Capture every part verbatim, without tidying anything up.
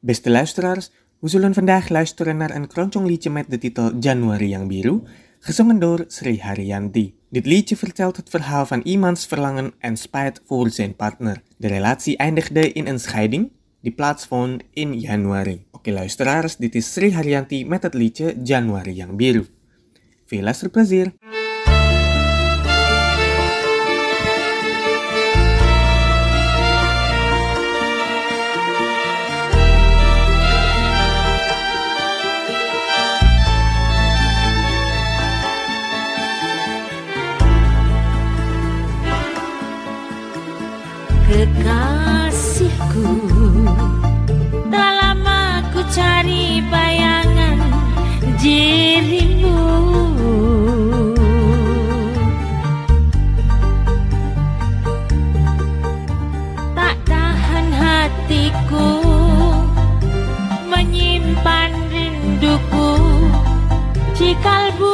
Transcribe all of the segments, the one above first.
Beste luisteraars, we zullen vandaag luisteren naar een kroncong-liedje met de titel Januari yang Biru, gezongen door Sri Haryanti. Dit liedje vertelt het verhaal van iemands verlangen en spijt voor zijn partner. De relatie eindigde in een scheiding die plaatsvond in januari. Oké luisteraars, dit is Sri Haryanti met het liedje Januari yang Biru. Veel luisterplezier! Kekasihku, telah lama ku cari bayangan dirimu. Tak tahan hatiku menyimpan rinduku di kalbu.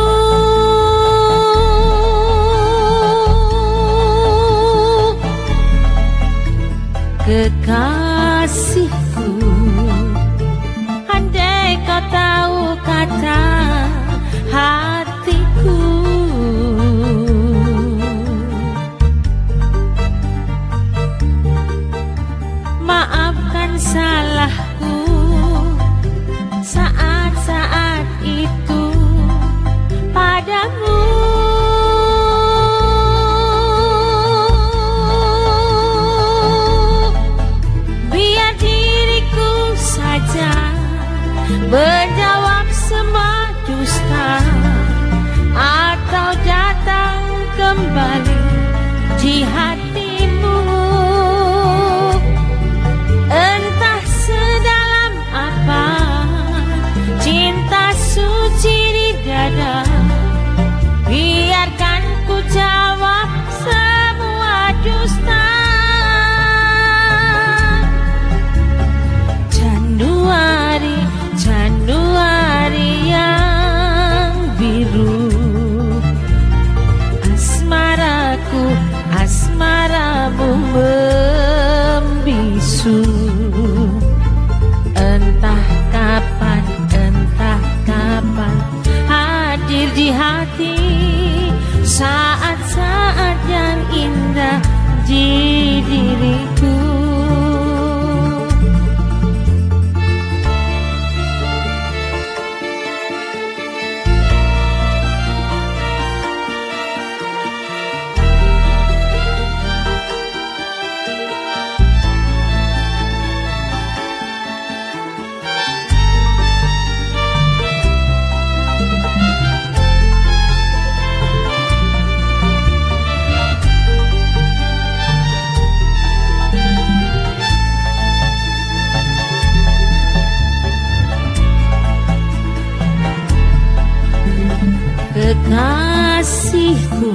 Kekasihku, andai kau tahu kata hatiku, maafkan salahku saat-saat itu padamu. Menjawab semua dusta atau datang kembali di hatimu. Entah sedalam apa cinta suci di dada, biarkan ku jawab semua dusta. Januari, Januari yang biru, asmaraku, asmaramu membisu. Entah kapan, entah kapan hadir di hati saat-saat yang indah di diriku. Kekasihku,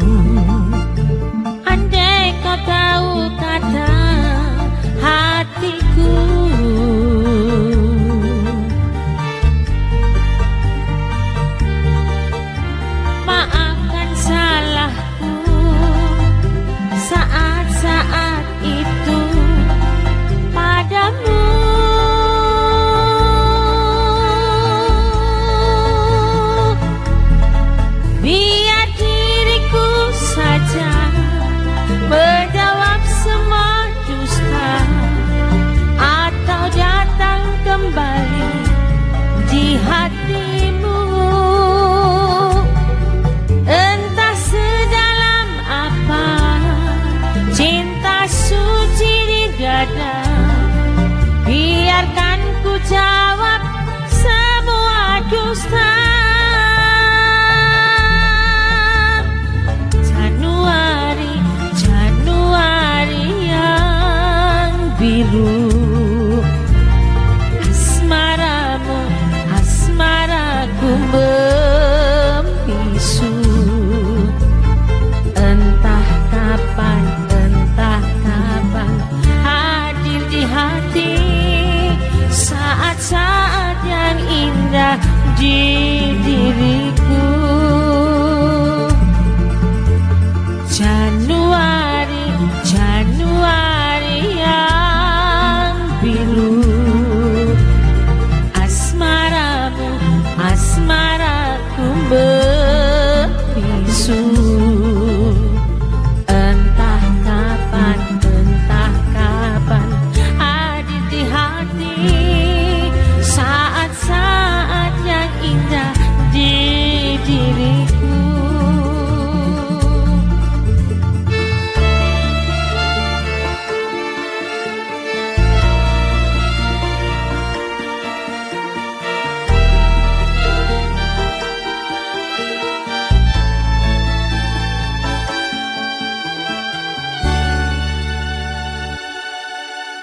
andai kau tahu kata hatiku, maafkan salahku saat-saat itu padamu. Biar diriku saja menjawab semua dusta atau datang kembali di hatimu. Entah sedalam apa cinta suci di dada, biarkan ku jawab semua dusta. Biru, asmaramu, asmaraku membisu. Entah kapan, entah kapan hadir di hati saat-saat yang indah di diri.